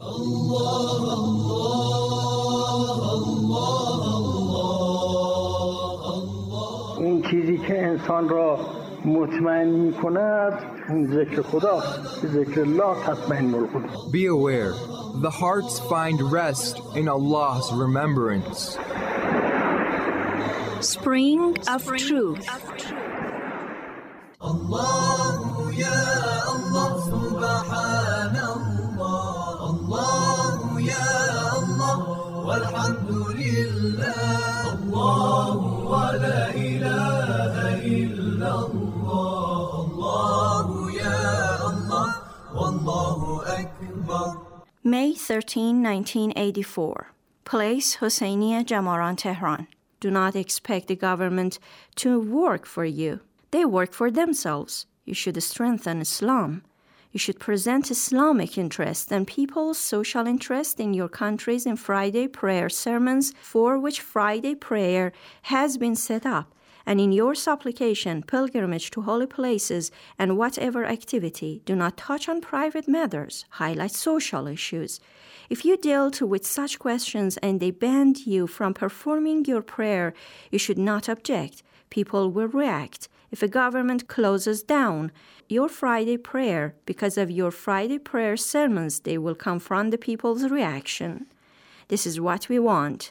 اون چیزی که انسان را مطمئن می‌کند اون ذکر خداست. ذکر الله تطمئن القلوب. Be aware, the hearts find rest in Allah's remembrance. Spring of Truth. Allah ya Allah subhanallah. Allah ya Allah walhamdulillah. Allah wa la ilaha illallah. Allah ya Allah wallahu akbar. May 13, 1984. Place Hosseiniya Jamaran, Tehran. Do not expect the government to work for you. They work for themselves. You should strengthen Islam. You should present Islamic interest and people's social interest in your countries in Friday prayer sermons, for which Friday prayer has been set up, and in your supplication, pilgrimage to holy places, and whatever activity. Do not touch on private matters. Highlight social issues. If you dealt with such questions and they banned you from performing your prayer, you should not object. People will react. If a government closes down your Friday prayer because of your Friday prayer sermons, they will confront the people's reaction. This is what we want.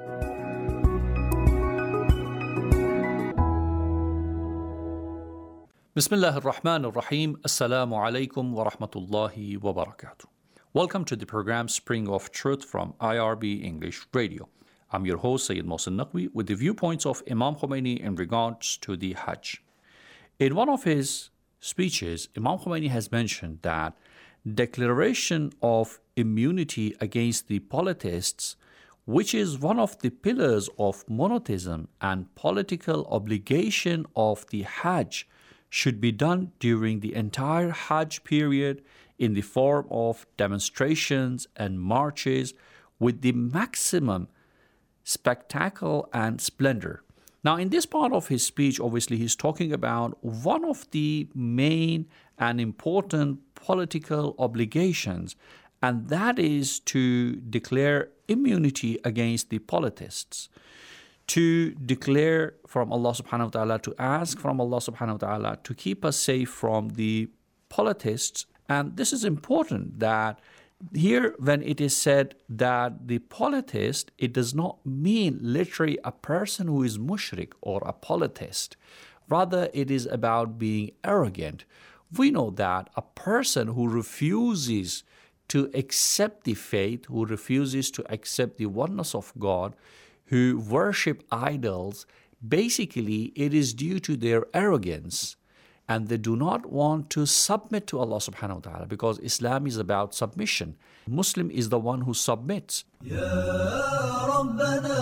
Bismillah ar-Rahman ar-Rahim. Assalamu alaikum wa rahmatullahi wa barakatuh. Welcome to the program Spring of Truth from IRB English Radio. I'm your host, Sayyid Mohsen Naqvi, with the viewpoints of Imam Khomeini in regards to the Hajj. In one of his speeches, Imam Khomeini has mentioned that declaration of immunity against the polytheists, which is one of the pillars of monotheism and political obligation of the Hajj, should be done during the entire Hajj period in the form of demonstrations and marches with the maximum spectacle and splendor. Now, in this part of his speech, obviously, he's talking about one of the main and important political obligations, and that is to declare immunity against the polytheists, to declare from Allah subhanahu wa ta'ala, to ask from Allah subhanahu wa ta'ala to keep us safe from the polytheists. And this is important, that here when it is said that the polytheist, it does not mean literally a person who is mushrik or a polytheist. Rather, it is about being arrogant. We know that a person who refuses to accept the faith, who refuses to accept the oneness of God, who worship idols, basically it is due to their arrogance. And they do not want to submit to Allah subhanahu wa ta'ala, because Islam is about submission. Muslim is the one who submits. Ya Rabbana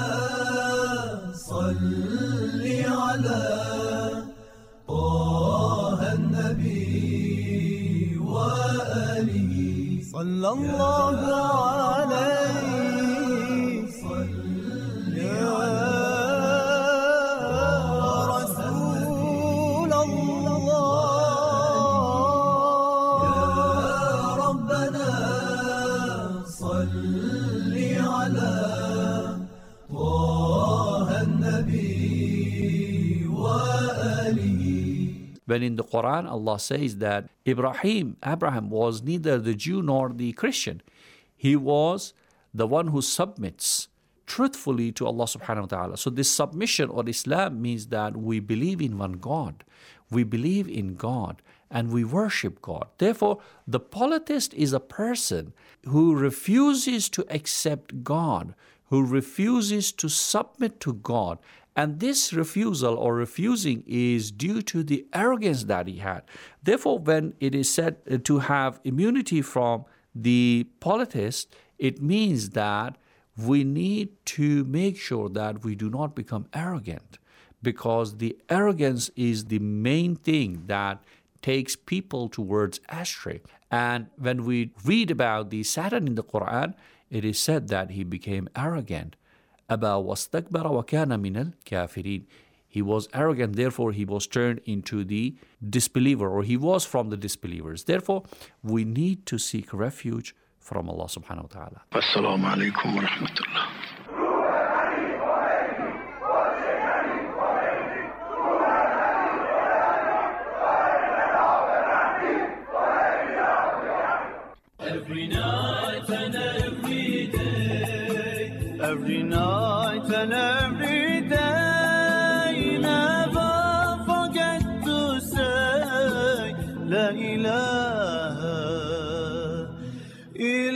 salli ala Taha an-Nabi wa alihi sallallahu alayhi salli ala When in the Quran, Allah says that Abraham was neither the Jew nor the Christian. He was the one who submits truthfully to Allah subhanahu wa ta'ala. So this submission or Islam means that we believe in one God. We believe in God and we worship God. Therefore, the polytheist is a person who refuses to accept God, who refuses to submit to God. And this refusal or refusing is due to the arrogance that he had. Therefore, when it is said to have immunity from the polytheist, it means that we need to make sure that we do not become arrogant, because the arrogance is the main thing that takes people towards astray. And when we read about the Satan in the Quran, it is said that he became arrogant. أَبَى وَاسْتَكْبَرَ وَكَانَ مِنَ الْكَافِرِينَ. He was arrogant, therefore he was turned into the disbeliever, or he was from the disbelievers. Therefore, we need to seek refuge from Allah subhanahu wa ta'ala. Assalamu alaikum wa rahmatullah. Every night and every day, every night and every day, never forget to say La ilaha illallah.